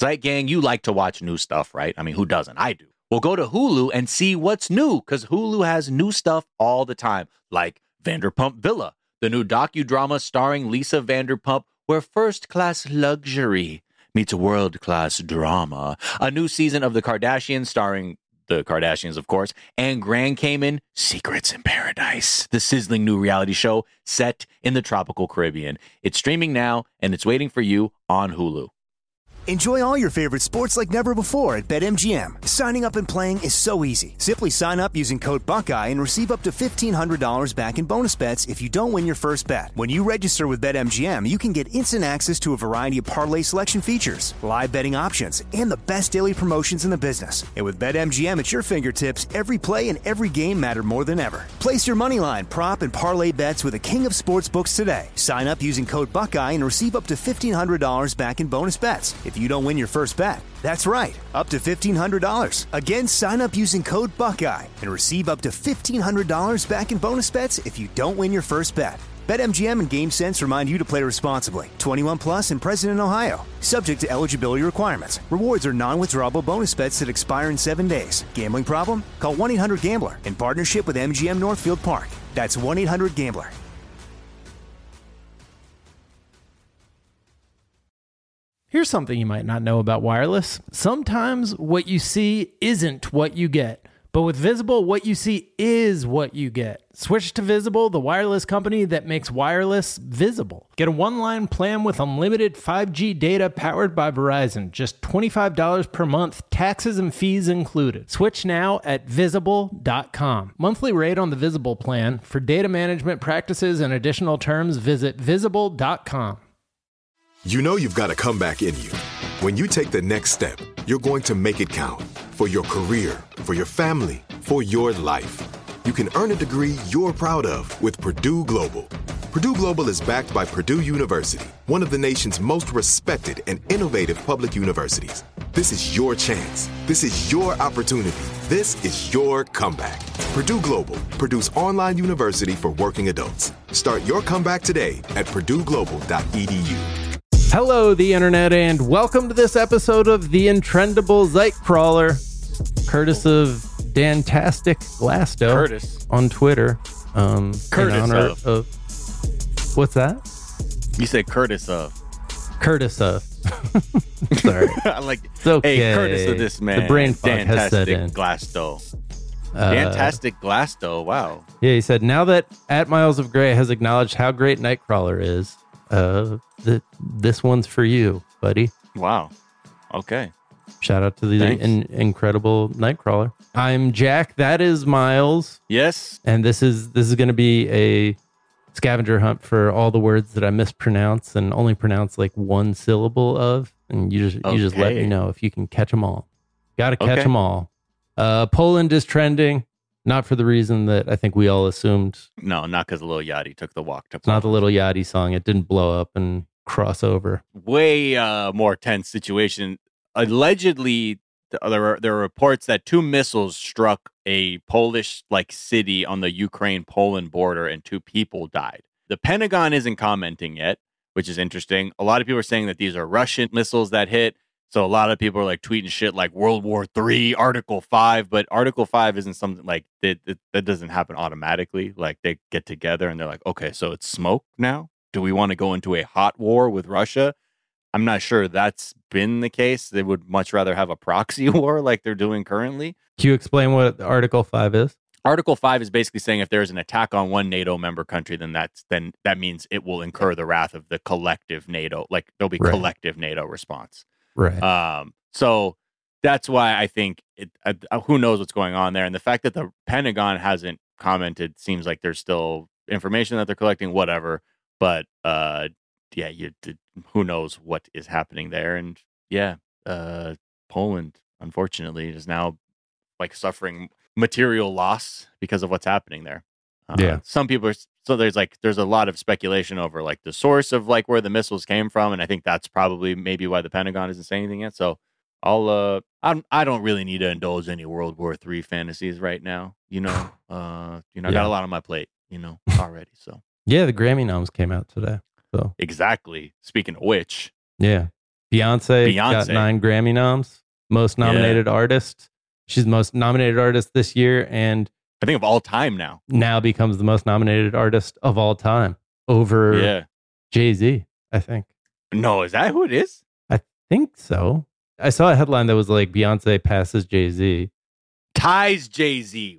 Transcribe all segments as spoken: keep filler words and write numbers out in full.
Zeit Gang, you like to watch new stuff, right? I mean, who doesn't? I do. Well, go to Hulu and see what's new, because Hulu has new stuff all the time, like Vanderpump Villa, the new docudrama starring Lisa Vanderpump, where first-class luxury meets world-class drama. A new season of The Kardashians starring the Kardashians, of course, and Grand Cayman, Secrets in Paradise, the sizzling new reality show set in the tropical Caribbean. It's streaming now, and it's waiting for you on Hulu. Enjoy all your favorite sports like never before at BetMGM. Signing up and playing is so easy. Simply sign up using code Buckeye and receive up to fifteen hundred dollars back in bonus bets if you don't win your first bet. When you register with BetMGM, you can get instant access to a variety of parlay selection features, live betting options, and the best daily promotions in the business. And with BetMGM at your fingertips, every play and every game matter more than ever. Place your moneyline, prop, and parlay bets with the king of sportsbooks today. Sign up using code Buckeye and receive up to fifteen hundred dollars back in bonus bets if you don't win your first bet. That's right, up to fifteen hundred dollars. Again, sign up using code Buckeye and receive up to fifteen hundred dollars back in bonus bets if you don't win your first bet. BetMGM and GameSense remind you to play responsibly. twenty-one plus and present in Ohio. Subject to eligibility requirements. Rewards are non-withdrawable bonus bets that expire in seven days. Gambling problem? Call one eight hundred gambler in partnership with M G M Northfield Park. That's one eight hundred gambler. Here's something you might not know about wireless. Sometimes what you see isn't what you get. But with Visible, what you see is what you get. Switch to Visible, the wireless company that makes wireless visible. Get a one-line plan with unlimited five G data powered by Verizon. Just twenty-five dollars per month, taxes and fees included. Switch now at visible dot com. Monthly rate on the Visible plan. For data management practices and additional terms, visit visible dot com. You know you've got a comeback in you. When you take the next step, you're going to make it count. For your career, for your family, for your life. You can earn a degree you're proud of with Purdue Global. Purdue Global is backed by Purdue University, one of the nation's most respected and innovative public universities. This is your chance. This is your opportunity. This is your comeback. Purdue Global, Purdue's online university for working adults. Start your comeback today at purdue global dot e d u. Hello, the internet, and welcome to this episode of the Intrendable Zeitcrawler, courtesy of Dantastic Glasto Curtis. on Twitter. Um, Curtis in honor of. of. What's that? You said Curtis of. Curtis of. Sorry. I like, It's okay. hey, Curtis of this man. The brain fog has set in. Glasto. Uh, Fantastic Glasto. Wow. Yeah, he said, now that At Miles of Gray has acknowledged how great Nightcrawler is, uh, the, this one's for you, buddy. Wow. Okay. Shout out to the in, incredible Nightcrawler. I'm Jack. That is Miles. Yes. And this is this is going to be a scavenger hunt for all the words that I mispronounce and only pronounce like one syllable of. And you just okay. you just let me know if you can catch them all. Got to catch okay. them all. Uh, Poland is trending, not for the reason that I think we all assumed. No, not because Lil Yachty took the walk to It's not the Little Yachty song. It didn't blow up and cross over. Way uh, more tense situation. Allegedly, there are there are reports that two missiles struck a Polish like city on the Ukraine-Poland border, and two people died. The Pentagon isn't commenting yet, which is interesting. A lot of people are saying that these are Russian missiles that hit. So a lot of people are like tweeting shit like World War Three, Article Five, but Article Five isn't something like that. That, that doesn't happen automatically. Like they get together and they're like, okay, so it's smoke now. Do we want to go into a hot war with Russia? I'm not sure that's been the case. They would much rather have a proxy war like they're doing currently. Can you explain what Article Five is? Article Five is basically saying if there's an attack on one NATO member country, then that's then that means it will incur the wrath of the collective NATO. Like there'll be right. collective NATO response. Right. Um. So that's why I think it. Uh, who knows what's going on there, and the fact that the Pentagon hasn't commented seems like there's still information that they're collecting. Whatever. But uh, yeah, you. Who knows what is happening there, and yeah, uh, Poland unfortunately is now like suffering material loss because of what's happening there. Uh, yeah. Some people are, so there's like there's a lot of speculation over like the source of like where the missiles came from, and I think that's probably maybe why the Pentagon isn't saying anything yet. So I'll uh I'm, I don't really need to indulge any World War Three fantasies right now. You know, uh you know, I yeah. got a lot on my plate, you know, already. So yeah, the Grammy noms came out today. So exactly. Speaking of which, yeah, Beyonce, got Beyonce. nine Grammy noms, most nominated artist. She's the most nominated artist this year, and I think of all time now. now becomes the most nominated artist of all time over Yeah. Jay-Z, I think. No, is that who it is? I think so. I saw a headline that was like Beyonce passes Jay-Z. Ties Jay-Z.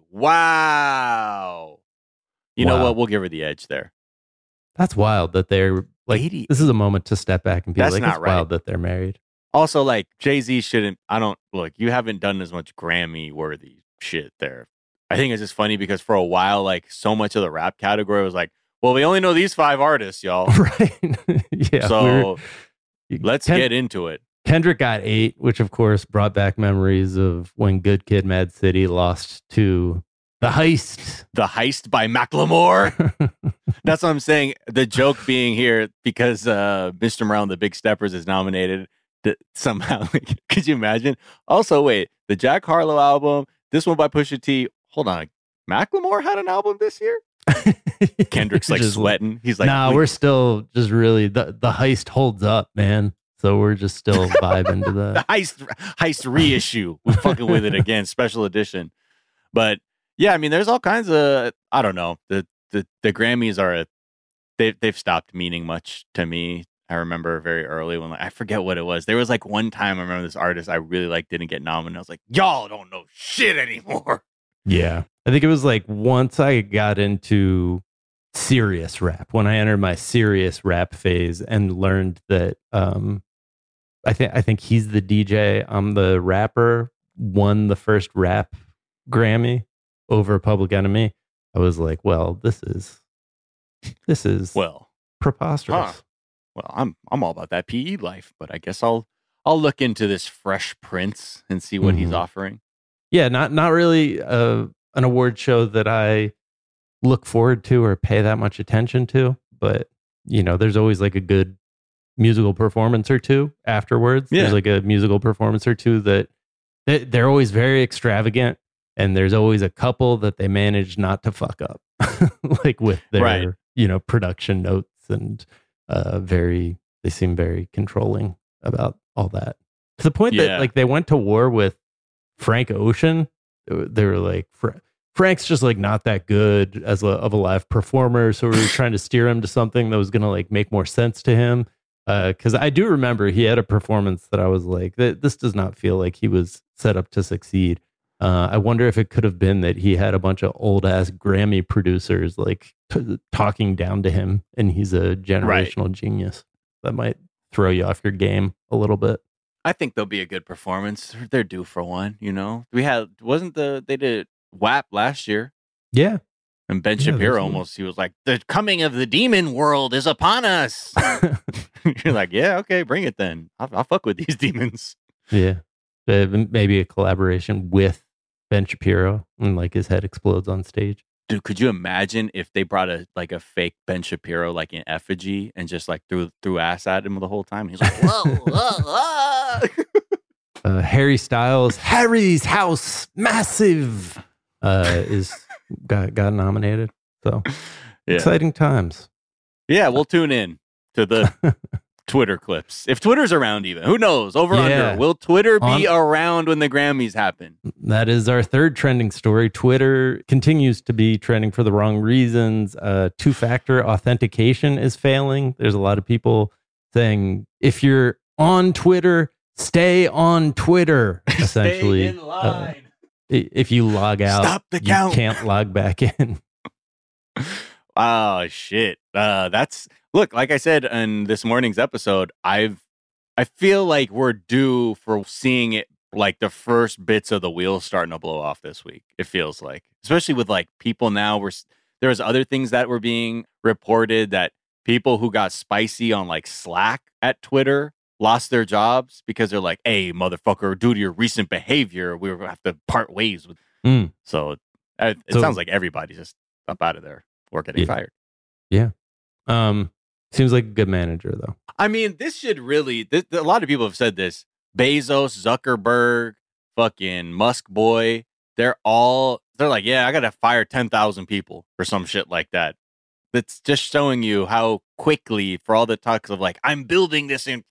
Wow. You know Wow. what? We'll give her the edge there. That's wild that they're like, eighty this is a moment to step back and be That's like, not it's right. wild that they're married. Also, like, Jay-Z shouldn't, I don't, look, you haven't done as much Grammy-worthy shit there. I think it's just funny because for a while, like, so much of the rap category was like, well, we only know these five artists, y'all. Right. Yeah. So we're- let's Ken- get into it. Kendrick got eight, which of course brought back memories of when Good Kid, Mad City lost to The Heist. The Heist by Macklemore. That's what I'm saying. The joke being here, because uh, Mister Morale and the Big Steppers is nominated, that somehow, like, could you imagine? Also, wait, the Jack Harlow album, this one by Pusha T. Hold on. Macklemore had an album this year? Kendrick's like Just sweating. He's like, nah, we- we're still just really, the, the Heist holds up, man. So we're just still vibing to the that. heist heist reissue. We're fucking with it again, special edition. But yeah, I mean, there's all kinds of, I don't know. The the, the Grammys are a, they they've stopped meaning much to me. I remember very early when, like, I forget what it was. There was like one time I remember this artist I really like didn't get nominated. I was like, y'all don't know shit anymore. Yeah. I think it was like once I got into serious rap, when I entered my serious rap phase and learned that um I think I think he's the D J, I'm the rapper, won the first rap Grammy over Public Enemy. I was like, well, this is this is Well, preposterous. huh. well, I'm I'm all about that P E life, but I guess I'll I'll look into this Fresh Prince and see what he's Mhm. offering. Yeah, not not really uh, an award show that I look forward to or pay that much attention to, but you know, there's always like a good musical performance or two afterwards. Yeah. There's like a musical performance or two that they, they're always very extravagant, and there's always a couple that they manage not to fuck up, like with their Right. you know production notes, and uh, very they seem very controlling about all that, to the point Yeah. that like they went to war with Frank Ocean. They were like, Fra- Frank's just like not that good as a, of a live performer, so we were trying to steer him to something that was going to like make more sense to him. Because I do remember he had a performance that I was like, "Th- this does not feel like he was set up to succeed. Uh, I wonder if it could have been that he had a bunch of old ass Grammy producers like t- talking down to him, and he's a generational genius. That might throw you off your game a little bit. I think they'll be a good performance. They're due for one, you know. We had wasn't the they did W A P last year, Yeah. and Ben Yeah, Shapiro there's one. almost he was like, "The coming of the demon world is upon us." You're like, "Yeah, okay, bring it then. I'll, I'll fuck with these demons." Yeah. Uh, Maybe a collaboration with Ben Shapiro, and like his head explodes on stage. Dude, could you imagine if they brought a like a fake Ben Shapiro like in effigy and just like threw threw ass at him the whole time? He's like, "Whoa, whoa, whoa." Uh, Harry Styles, Harry's House, massive, uh, is got got nominated. So Yeah. exciting times. Yeah, we'll tune in to the Twitter clips. If Twitter's around even. Who knows? Over Yeah. under. Will Twitter be On- around when the Grammys happen? That is our third trending story. Twitter continues to be trending for the wrong reasons. Uh, two-factor authentication is failing. There's a lot of people saying, if you're on Twitter, stay on Twitter. Essentially, Stay in line. uh, i- if you log out, Stop the you count. can't log back in. Oh shit. Uh that's look, like I said in this morning's episode, I've I feel like we're due for seeing it like the first bits of the wheels starting to blow off this week. It feels like, especially with like people now were there was other things that were being reported that people who got spicy on like Slack at Twitter lost their jobs because they're like, "Hey, motherfucker, due to your recent behavior, we have to part ways with." Mm. So uh, it So- sounds like everybody's just up out of there or getting Yeah. fired. Um, seems like a good manager though. I mean, this should really. This, a lot of people have said this. Bezos, Zuckerberg, fucking Musk boy. They're all. They're like, yeah, I gotta fire ten thousand people or some shit like that. That's just showing you how quickly, for all the talks of like, I'm building this in this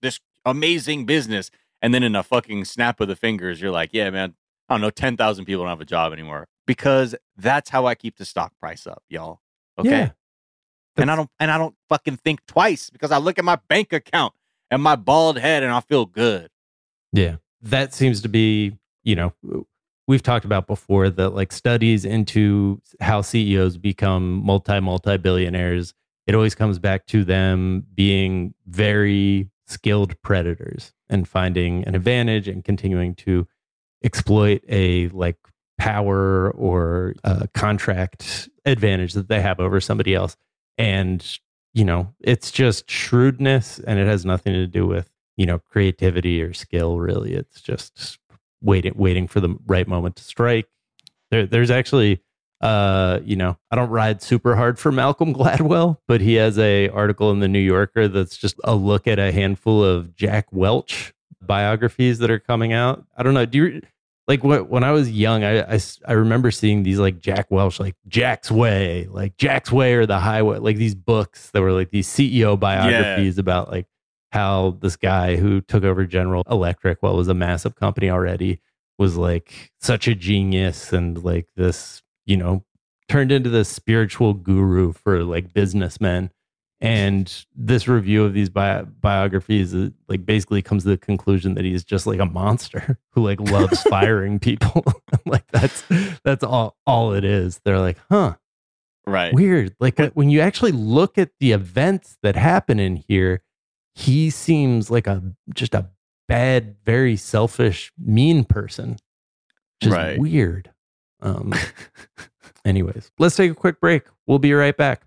amazing business. And then in a fucking snap of the fingers, you're like, yeah, man, I don't know, ten thousand people don't have a job anymore. Because that's how I keep the stock price up, y'all. Okay. Yeah, and I don't and I don't fucking think twice because I look at my bank account and my bald head and I feel good. Yeah. That seems to be, you know, we've talked about before that like studies into how C E Os become multi, multi billionaires. It always comes back to them being very skilled predators and finding an advantage and continuing to exploit a like power or a contract advantage that they have over somebody else. And, you know, it's just shrewdness and it has nothing to do with, you know, creativity or skill, really. It's just waiting, waiting for the right moment to strike. There, there's actually, uh, you know, I don't ride super hard for Malcolm Gladwell, but he has a article in the New Yorker that's just a look at a handful of Jack Welch biographies that are coming out. I don't know. Do you like what, when I was young, I, I, I remember seeing these like Jack Welch, like Jack's Way, like Jack's Way or the Highway, like these books that were like these C E O biographies yeah. about like how this guy who took over General Electric, what was a massive company already, was like such a genius and like this, you know, turned into this spiritual guru for like businessmen. And this review of these bi- biographies uh, like basically comes to the conclusion that he's just like a monster who like loves firing people. Like that's that's all all it is. They're like, huh, right, weird. Like uh, when you actually look at the events that happen in here, he seems like a just a bad, very selfish, mean person. Just right. weird. Um. Anyways, let's take a quick break. We'll be right back.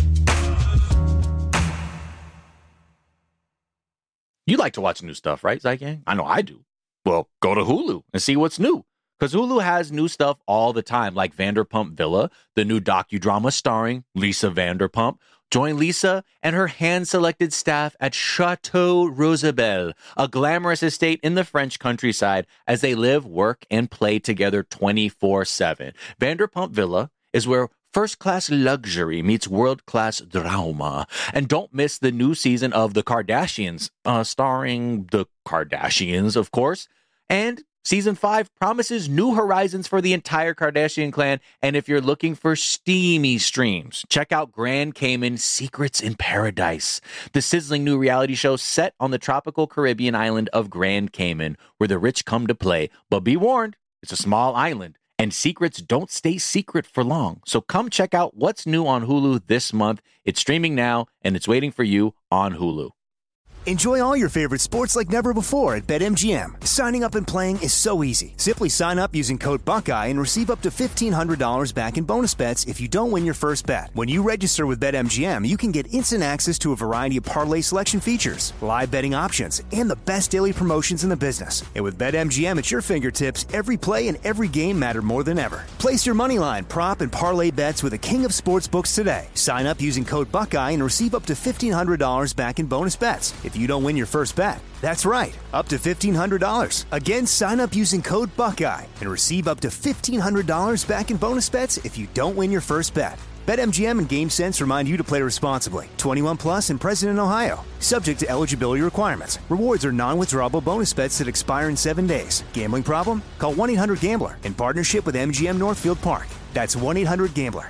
You like to watch new stuff, right, Zygang? I know I do. Well, go to Hulu and see what's new. Because Hulu has new stuff all the time, like Vanderpump Villa, the new docudrama starring Lisa Vanderpump. Join Lisa and her hand-selected staff at Chateau Rosabelle, a glamorous estate in the French countryside, as they live, work, and play together twenty-four seven. Vanderpump Villa is where first-class luxury meets world-class drama. And don't miss the new season of The Kardashians, uh, starring the Kardashians, of course. And season five promises new horizons for the entire Kardashian clan. And if you're looking for steamy streams, check out Grand Cayman Secrets in Paradise, the sizzling new reality show set on the tropical Caribbean island of Grand Cayman, where the rich come to play. But be warned, it's a small island, and secrets don't stay secret for long. So come check out what's new on Hulu this month. It's streaming now, and it's waiting for you on Hulu. Enjoy all your favorite sports like never before at BetMGM. Signing up and playing is so easy. Simply sign up using code Buckeye and receive up to fifteen hundred dollars back in bonus bets if you don't win your first bet. When you register with BetMGM, you can get instant access to a variety of parlay selection features, live betting options, and the best daily promotions in the business. And with BetMGM at your fingertips, every play and every game matter more than ever. Place your moneyline, prop, and parlay bets with the king of sportsbooks today. Sign up using code Buckeye and receive up to fifteen hundred dollars back in bonus bets if you don't win your first bet. That's right, up to fifteen hundred dollars. Again, sign up using code Buckeye and receive up to fifteen hundred dollars back in bonus bets if you don't win your first bet. BetMGM and GameSense remind you to play responsibly. twenty-one plus and present in Ohio. Subject to eligibility requirements. Rewards are non-withdrawable bonus bets that expire in seven days. Gambling problem? Call one eight hundred gambler in partnership with M G M Northfield Park. That's one eight hundred gambler.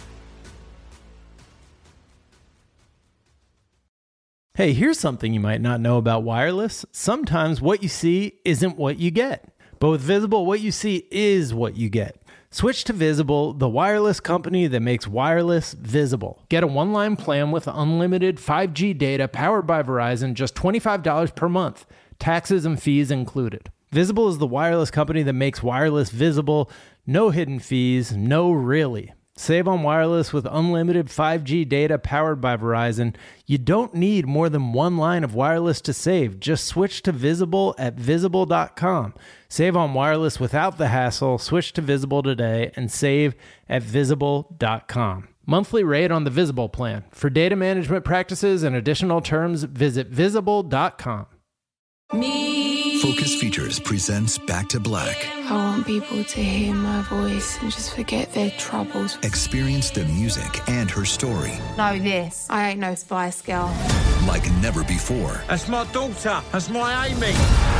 Hey, here's something you might not know about wireless. Sometimes what you see isn't what you get. But with Visible, what you see is what you get. Switch to Visible, the wireless company that makes wireless visible. Get a one-line plan with unlimited five G data powered by Verizon, just twenty-five dollars per month, taxes and fees included. Visible is the wireless company that makes wireless visible. No hidden fees, no really. Save on wireless with unlimited five G data powered by Verizon. You don't need more than one line of wireless to save. Just switch to Visible at visible dot com. Save on wireless without the hassle. Switch to Visible today and save at visible dot com. Monthly rate on the Visible plan. For data management practices and additional terms, visit visible dot com. Me. Focus Features presents Back to Black. I want people to hear my voice and just forget their troubles. Experience the music and her story. Know this. I ain't no Spice Girl. Like never before. That's my daughter. That's my Amy.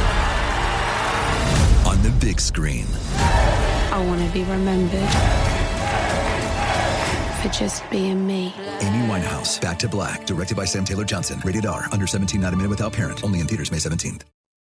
On the big screen. I want to be remembered for just being me. Amy Winehouse, Back to Black. Directed by Sam Taylor Johnson. Rated R. Under seventeen, not a minute without parent. Only in theaters May seventeenth.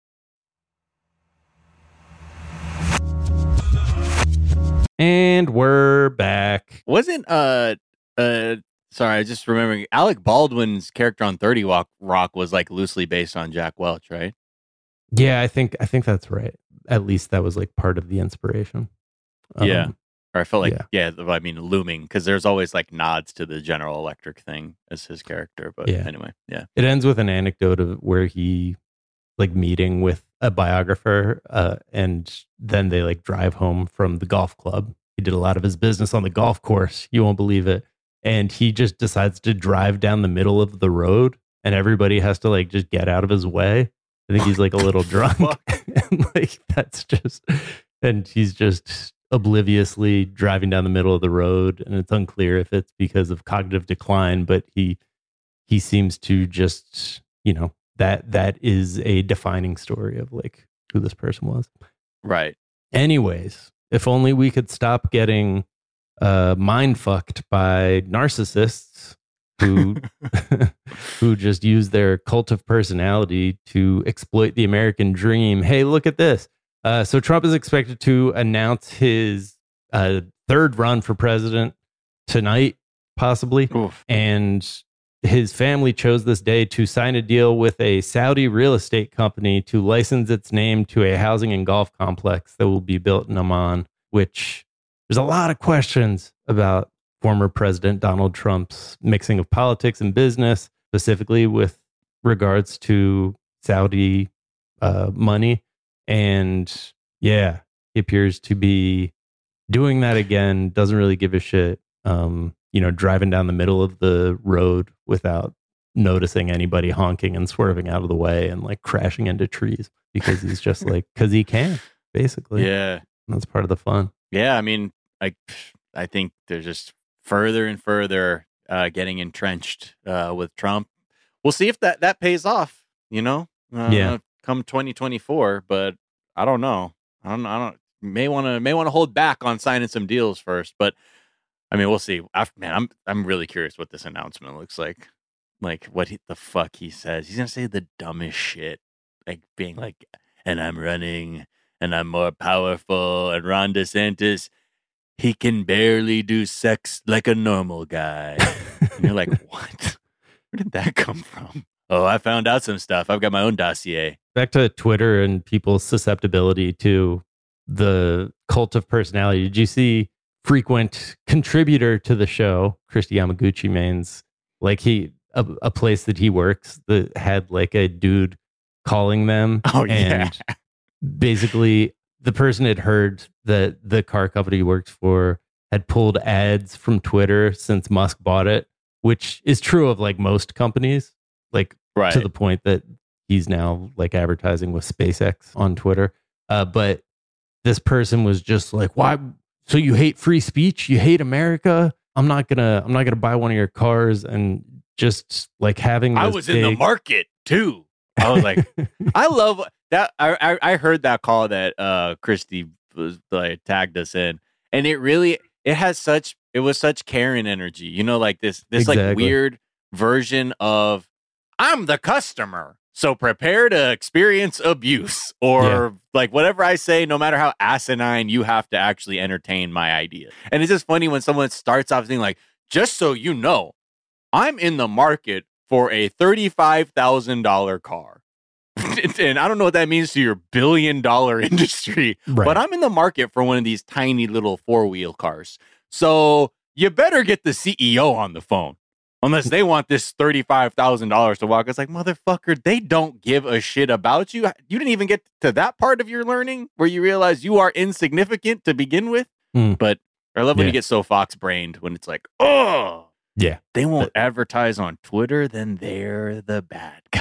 And we're back. Wasn't uh uh sorry, I just remembering Alec Baldwin's character on thirty Rock Rock was like loosely based on Jack Welch, right? Yeah, I think I think that's right. At least that was like part of the inspiration. Yeah. Um, Or I felt like yeah. yeah, I mean looming, because there's always like nods to the General Electric thing as his character. But Yeah. anyway, yeah. It ends with an anecdote of where he like meeting with a biographer, uh, and then they like drive home from the golf club. He did a lot of his business on the golf course. You won't believe it. And he just decides to drive down the middle of the road, and everybody has to like just get out of his way. I think he's like a little drunk. And like that's just, and he's just obliviously driving down the middle of the road, and it's unclear if it's because of cognitive decline, but he he seems to just, you know, that that is a defining story of like who this person was. Right. Anyways, if only we could stop getting uh mind fucked by narcissists who who just use their cult of personality to exploit the American dream. Hey, look at this. Uh, so Trump is expected to announce his uh, third run for president tonight, possibly. Oof. And his family chose this day to sign a deal with a Saudi real estate company to license its name to a housing and golf complex that will be built in Amman, which there's a lot of questions about former President Donald Trump's mixing of politics and business, specifically with regards to Saudi uh, money. And yeah, he appears to be doing that again, doesn't really give a shit. Um, you know, driving down the middle of the road without noticing anybody honking and swerving out of the way and like crashing into trees because he's just like, because he can, basically. Yeah. And that's part of the fun. Yeah. I mean, I, I think they're just further and further uh, getting entrenched uh, with Trump. We'll see if that, that pays off, you know? Uh, Yeah. Come twenty twenty-four, but I don't know. I don't. I don't. May want to. May want to hold back on signing some deals first. But I mean, we'll see. After, man, I'm. I'm really curious what this announcement looks like. Like what he, the fuck he says. He's gonna say the dumbest shit. Like being like, and I'm running, and I'm more powerful. And Ron DeSantis, he can barely do sex like a normal guy. And you're like, what? Where did that come from? Oh, I found out some stuff. I've got my own dossier. Back to Twitter and people's susceptibility to the cult of personality. Did you see frequent contributor to the show, Christy Yamaguchi Mains, like he, a, a place that he works that had like a dude calling them. Oh, yeah. And basically the person had heard that the car company he worked for had pulled ads from Twitter since Musk bought it, which is true of like most companies, like Right. to the point that he's now like advertising with SpaceX on Twitter. Uh, but this person was just like, why? So you hate free speech? You hate America? I'm not gonna, I'm not gonna buy one of your cars. And just like having, I this was in the big- market too. I was like, I love that. I, I I heard that call that uh Christy was like tagged us in, and it really it has such it was such Karen energy. You know, like this this like Exactly. weird version of I'm the customer, so prepare to experience abuse or Yeah. like whatever I say, no matter how asinine, you have to actually entertain my idea. And it's just funny when someone starts off saying like, just so you know, I'm in the market for a thirty-five thousand dollars car. And I don't know what that means to your billion dollar industry, Right. but I'm in the market for one of these tiny little four wheel cars. So you better get the C E O on the phone. Unless they want this thirty-five thousand dollars to walk. It's like, motherfucker, they don't give a shit about you. You didn't even get to that part of your learning where you realize you are insignificant to begin with. Mm. But I love when Yeah. you get so fox-brained when it's like, oh, Yeah. they won't advertise on Twitter, then they're the bad guys.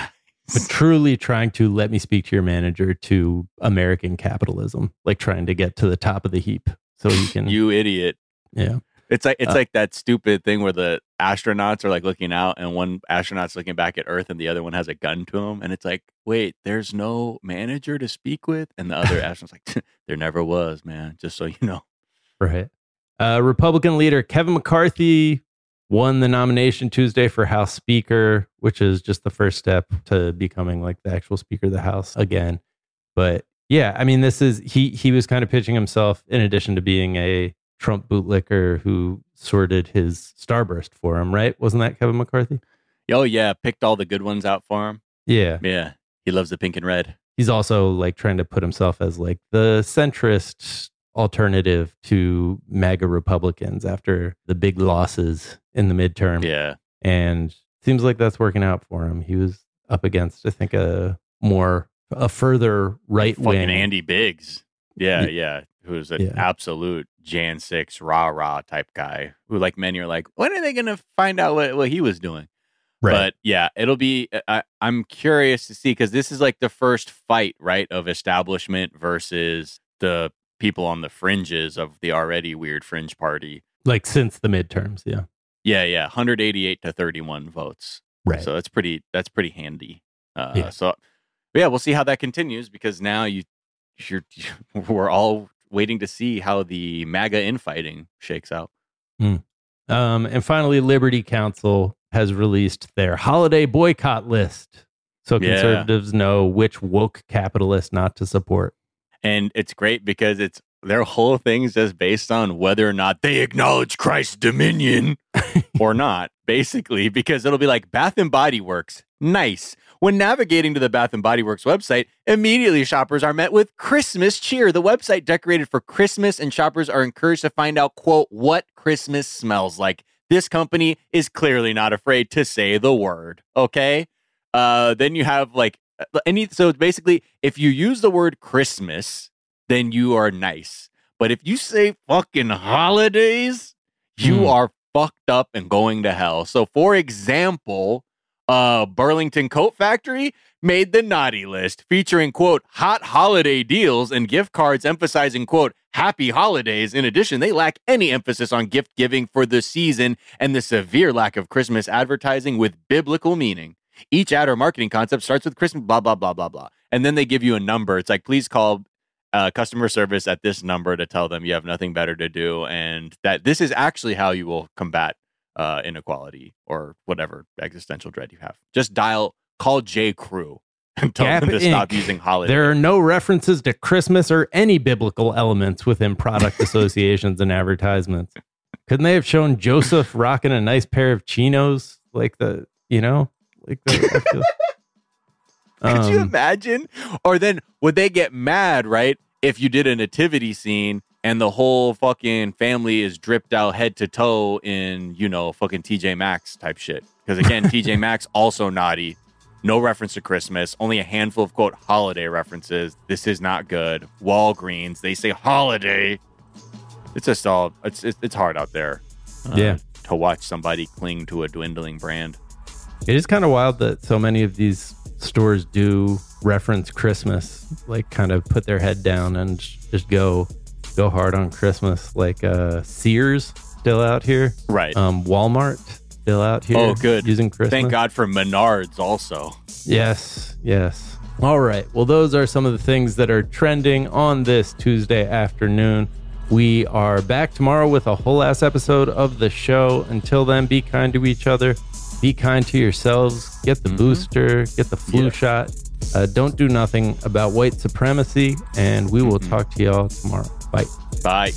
but truly trying to let me speak to your manager to American capitalism, like trying to get to the top of the heap so you can. You idiot. Yeah. It's like it's Uh, like that stupid thing where the astronauts are like looking out and one astronaut's looking back at Earth and the other one has a gun to him. And it's like, wait, there's no manager to speak with? And the other astronaut's like, there never was, man, just so you know. Right. Uh, Republican leader Kevin McCarthy won the nomination Tuesday for House Speaker, which is just the first step to becoming like the actual Speaker of the House again. But yeah, I mean, this is, he, he was kind of pitching himself in addition to being a Trump bootlicker who sorted his starburst for him, right? Wasn't that Kevin McCarthy? Oh, yeah. Picked all the good ones out for him. Yeah. Yeah. He loves the pink and red. He's also like trying to put himself as like the centrist alternative to MAGA Republicans after the big losses in the midterm. Yeah. And seems like that's working out for him. He was up against, I think, a more, a further right Fucking wing. Andy Biggs. Yeah, Yeah. yeah. Who's an Yeah. absolute Jan six rah rah type guy who, like, many are like, when are they going to find out what, what he was doing? Right. But yeah, it'll be, I, I'm curious to see, because this is like the first fight, right, of establishment versus the people on the fringes of the already weird fringe party. Like since the midterms. Yeah. Yeah, yeah. one hundred eighty-eight to thirty-one votes. Right. So that's pretty, that's pretty handy. Uh, Yeah. So yeah, we'll see how that continues, because now you, you're, we're all waiting to see how the MAGA infighting shakes out. Mm. Um, and finally, Liberty Counsel has released their holiday boycott list. So Yeah. conservatives know which woke capitalist not to support. And it's great because it's their whole thing is just based on whether or not they acknowledge Christ's dominion or not, basically, because it'll be like Bath and Body Works. Nice. When navigating to the Bath and Body Works website, immediately shoppers are met with Christmas cheer. The website decorated for Christmas, and shoppers are encouraged to find out, quote, what Christmas smells like. This company is clearly not afraid to say the word. Okay. Uh, then you have like any, so basically, if you use the word Christmas, then you are nice. But if you say fucking holidays, you Hmm. are fucked up and going to hell. So, for example, uh, Burlington Coat Factory made the naughty list, featuring, quote, hot holiday deals and gift cards emphasizing, quote, happy holidays. In addition, they lack any emphasis on gift giving for the season and the severe lack of Christmas advertising with biblical meaning. Each ad or marketing concept starts with Christmas, blah, blah, blah, blah, blah. And then they give you a number. It's like, please call uh, customer service at this number to tell them you have nothing better to do. And that this is actually how you will combat uh, inequality or whatever existential dread you have. Just dial, call J. Crew and tell Gap them to stop Incorporated. using holiday. There are no references to Christmas or any biblical elements within product associations and advertisements. Couldn't they have shown Joseph rocking a nice pair of chinos? Like the, you know, like the. I feel- Could you Um, imagine? Or then would they get mad, right? If you did a nativity scene and the whole fucking family is dripped out head to toe in, you know, fucking T J Maxx type shit. Because again, T J Maxx also naughty. No reference to Christmas. Only a handful of, quote, holiday references. This is not good. Walgreens, they say holiday. It's just all, it's, it's, it's hard out there. uh, Yeah. To watch somebody cling to a dwindling brand. It is kind of wild that so many of these stores do reference Christmas, like kind of put their head down and just go go hard on Christmas. Like uh, Sears still out here, Right. um, Walmart still out here. Oh, good. Using Christmas. Thank God for Menards also. Yes, yes. All right. Well, those are some of the things that are trending on this Tuesday afternoon. We are back tomorrow with a whole ass episode of the show. Until then, be kind to each other. Be kind to yourselves. Get the Mm-hmm. booster. Get the flu Yeah. shot. Uh, don't do nothing about white supremacy. And we will Mm-hmm. talk to y'all tomorrow. Bye. Bye.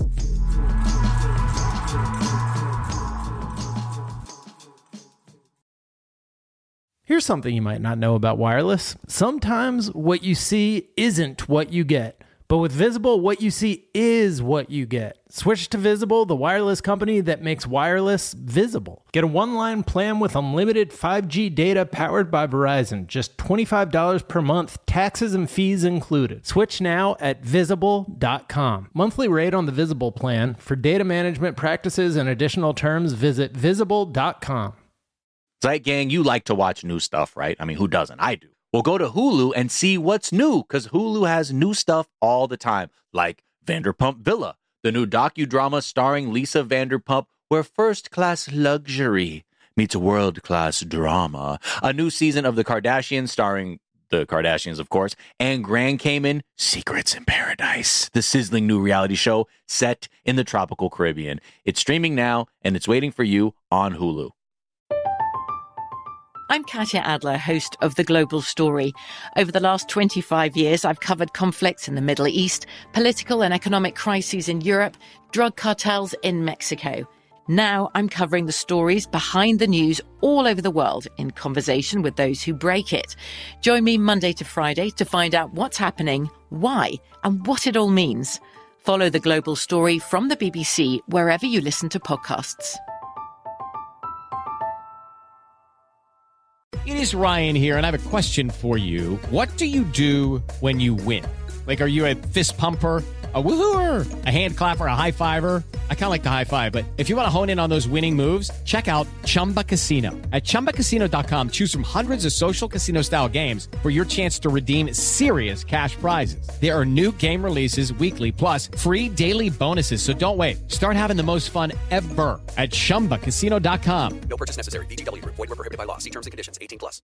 Here's something you might not know about wireless. Sometimes what you see isn't what you get. But with Visible, what you see is what you get. Switch to Visible, the wireless company that makes wireless visible. Get a one-line plan with unlimited five G data powered by Verizon. Just twenty-five dollars per month, taxes and fees included. Switch now at visible dot com. Monthly rate on the Visible plan. For data management practices and additional terms, visit visible dot com. Zeit Gang, you like to watch new stuff, right? I mean, who doesn't? I do. Well, go to Hulu and see what's new, because Hulu has new stuff all the time, like Vanderpump Villa, the new docudrama starring Lisa Vanderpump, where first-class luxury meets world-class drama. A new season of The Kardashians starring the Kardashians, of course, and Grand Cayman Secrets in Paradise, the sizzling new reality show set in the tropical Caribbean. It's streaming now, and it's waiting for you on Hulu. I'm Katya Adler, host of The Global Story. Over the last twenty-five years, I've covered conflicts in the Middle East, political and economic crises in Europe, drug cartels in Mexico. Now I'm covering the stories behind the news all over the world in conversation with those who break it. Join me Monday to Friday to find out what's happening, why, and what it all means. Follow The Global Story from the B B C wherever you listen to podcasts. It is Ryan here, and I have a question for you. What do you do when you win? Like, are you a fist pumper, a woohooer, a hand clapper, a high fiver? I kind of like the high five, but if you want to hone in on those winning moves, check out Chumba Casino. At chumba casino dot com, choose from hundreds of social casino style games for your chance to redeem serious cash prizes. There are new game releases weekly, plus free daily bonuses. So don't wait. Start having the most fun ever at chumba casino dot com. No purchase necessary. V G W Group. Void where prohibited by law. See terms and conditions. eighteen plus.